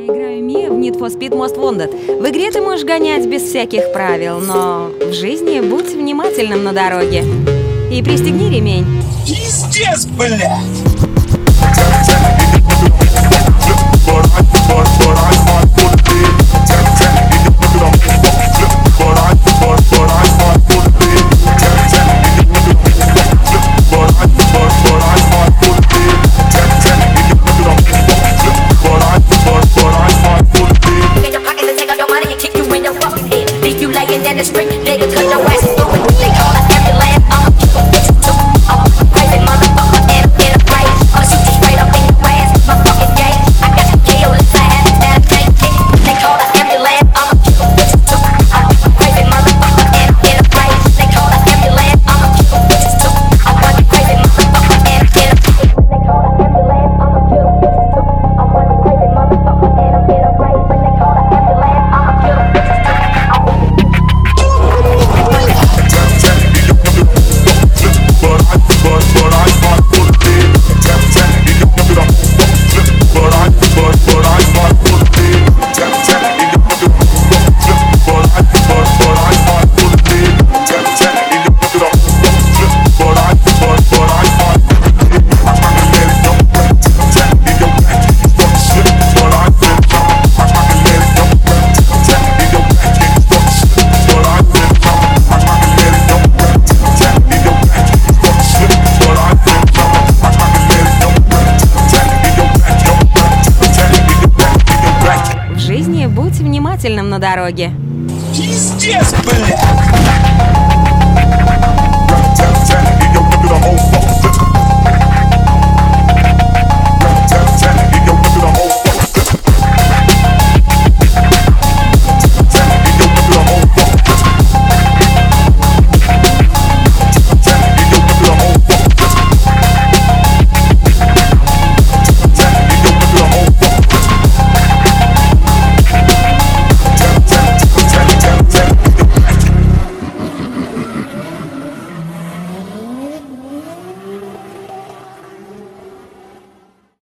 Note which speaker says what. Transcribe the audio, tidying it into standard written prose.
Speaker 1: играю Мия в Need for Speed Most Wanted. В игре ты можешь гонять без всяких правил, но в жизни будь внимательным на дороге. И пристегни ремень.
Speaker 2: Пиздец, блядь!
Speaker 1: Будь внимательным на дороге.
Speaker 2: Пиздец, блядь!